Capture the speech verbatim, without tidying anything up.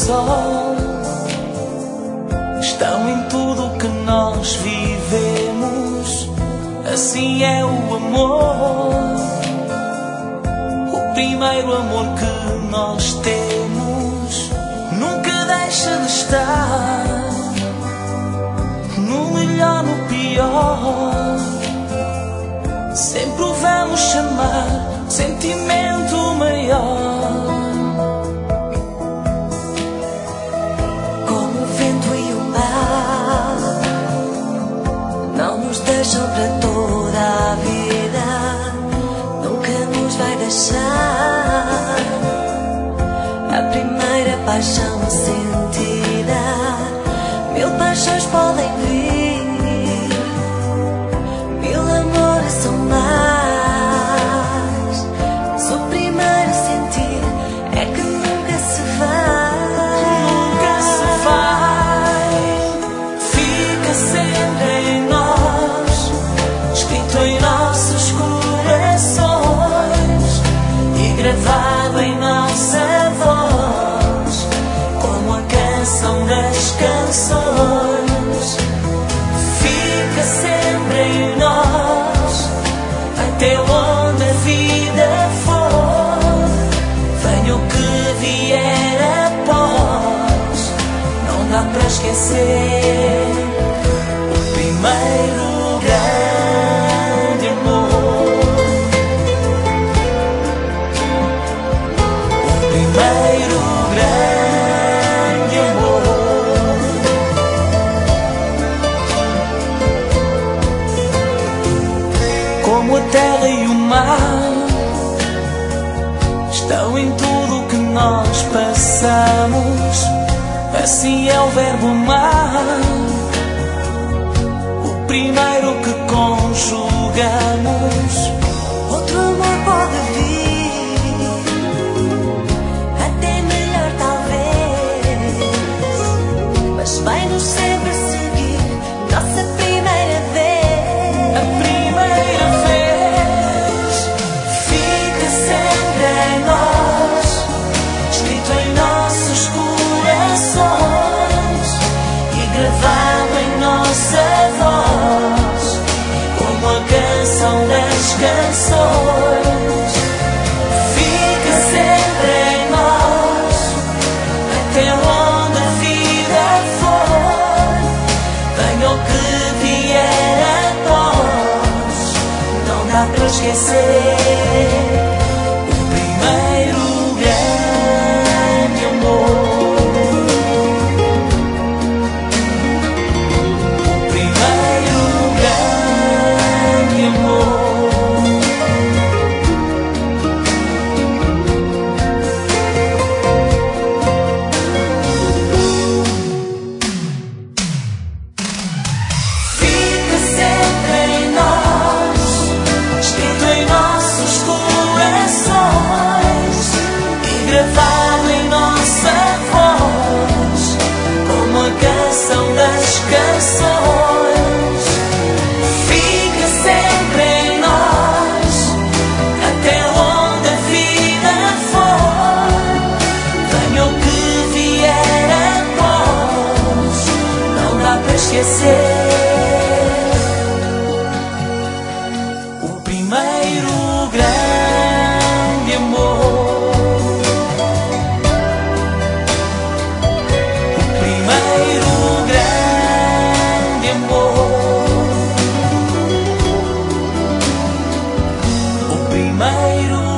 sol estão em tudo o que nós vivemos. Assim é o amor, o primeiro amor que nós temos. Nunca deixa de estar, no melhor, no pior. Sempre o vamos chamar sentimento maior. Como o vento e o mar não nos deixam para toda a vida, nunca nos vai deixar. A primeira paixão sentida, mil paixões podem vir, mil amores são mais. Mas o primeiro sentir é que nunca se vai. Nunca se vai, fica sempre em nós, escrito em nossos corações e gravado em nossa voz, como a canção das canções. Fica sempre em nós, até onde a vida for. Venha o que vier após, não dá para esquecer o primeiro grande amor. O primeiro grande amor. Como a terra e o mar estão em tudo o que nós passamos. Assim é o verbo amar, o primeiro que conjugamos. Outro amor pode vir, até melhor talvez, mas vai-nos sempre seguir nossa primeira vez. A primeira vez fica sempre em nós, escrito em nossos corações e gravado em nossa voz, como a canção das canções. Fica sempre em nós, até onde a vida for. Venha o que vier após, não dá para esquecer o primeiro grande amor. O primeiro grande amor. Fica sempre em nós, escrito em nossos corações e gravado em nossa voz, como a canção das canções. Fica sempre em nós, até onde a vida for. Venha o que vier após, não dá para esquecer o primeiro grande amor. O primeiro grande amor. O primeiro